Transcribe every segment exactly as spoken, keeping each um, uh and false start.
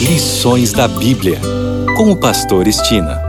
Lições da Bíblia, com o pastor Estina.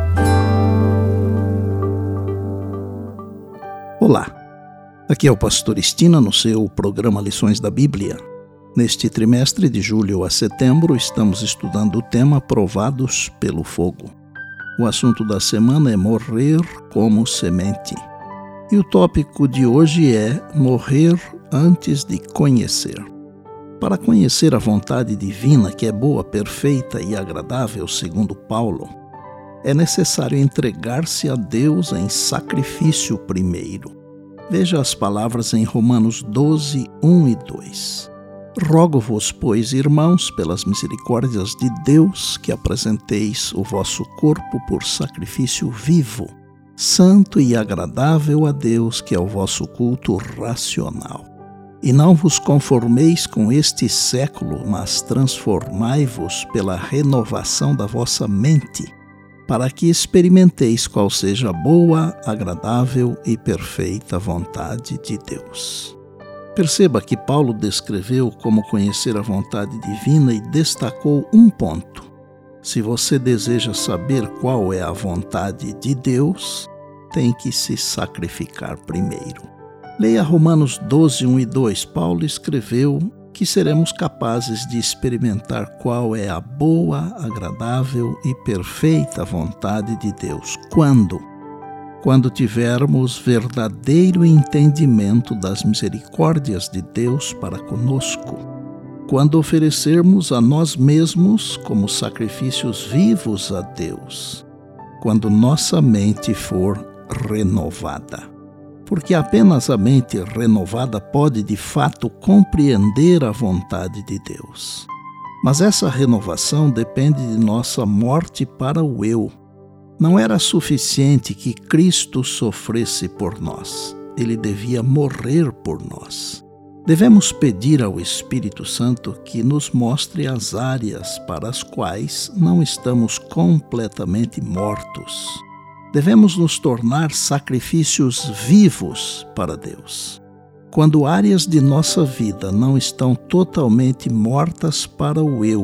Olá, aqui é o pastor Estina no seu programa Lições da Bíblia. Neste trimestre de julho a setembro estamos estudando o tema Provados pelo Fogo. O assunto da semana é morrer como semente. E o tópico de hoje é morrer antes de conhecer. Para conhecer a vontade divina, que é boa, perfeita e agradável, segundo Paulo, é necessário entregar-se a Deus em sacrifício primeiro. Veja as palavras em Romanos doze, um e dois. Rogo-vos, pois, irmãos, pelas misericórdias de Deus, que apresenteis o vosso corpo por sacrifício vivo, santo e agradável a Deus, que é o vosso culto racional. E não vos conformeis com este século, mas transformai-vos pela renovação da vossa mente, para que experimenteis qual seja a boa, agradável e perfeita vontade de Deus. Perceba que Paulo descreveu como conhecer a vontade divina e destacou um ponto. Se você deseja saber qual é a vontade de Deus, tem que se sacrificar primeiro. Leia Romanos doze, um e dois. Paulo escreveu que seremos capazes de experimentar qual é a boa, agradável e perfeita vontade de Deus. Quando? Quando tivermos verdadeiro entendimento das misericórdias de Deus para conosco. Quando oferecermos a nós mesmos como sacrifícios vivos a Deus. Quando nossa mente for renovada. Porque apenas a mente renovada pode, de fato, compreender a vontade de Deus. Mas essa renovação depende de nossa morte para o eu. Não era suficiente que Cristo sofresse por nós. Ele devia morrer por nós. Devemos pedir ao Espírito Santo que nos mostre as áreas para as quais não estamos completamente mortos. Devemos nos tornar sacrifícios vivos para Deus. Quando áreas de nossa vida não estão totalmente mortas para o eu,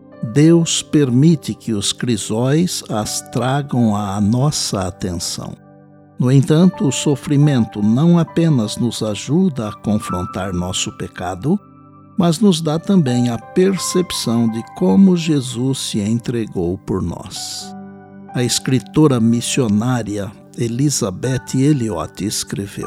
Deus permite que os crisóis as tragam à nossa atenção. No entanto, o sofrimento não apenas nos ajuda a confrontar nosso pecado, mas nos dá também a percepção de como Jesus se entregou por nós. A escritora missionária Elisabeth Elliot escreveu: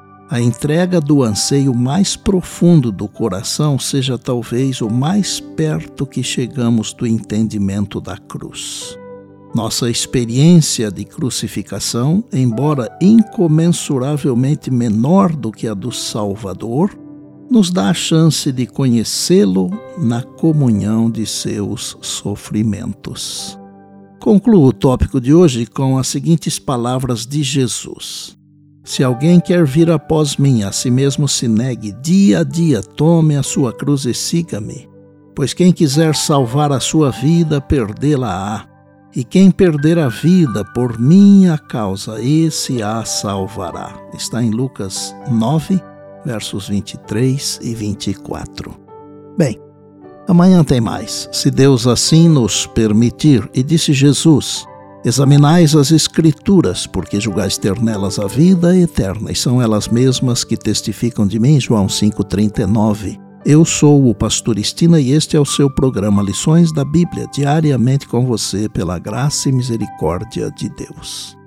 a entrega do anseio mais profundo do coração seja talvez o mais perto que chegamos do entendimento da cruz. Nossa experiência de crucificação, embora incomensuravelmente menor do que a do Salvador, nos dá a chance de conhecê-lo na comunhão de seus sofrimentos. Concluo o tópico de hoje com as seguintes palavras de Jesus. Se alguém quer vir após mim, a si mesmo se negue, dia a dia tome a sua cruz e siga-me. Pois quem quiser salvar a sua vida, perdê-la-á. E quem perder a vida por minha causa, esse a salvará. Está em Lucas nove, versos vinte e três e vinte e quatro. Bem, amanhã tem mais, se Deus assim nos permitir. E disse Jesus: examinais as Escrituras, porque julgais ter nelas a vida eterna, e são elas mesmas que testificam de mim. João cinco, trinta e nove. Eu sou o pastor Estina e este é o seu programa Lições da Bíblia, diariamente com você pela graça e misericórdia de Deus.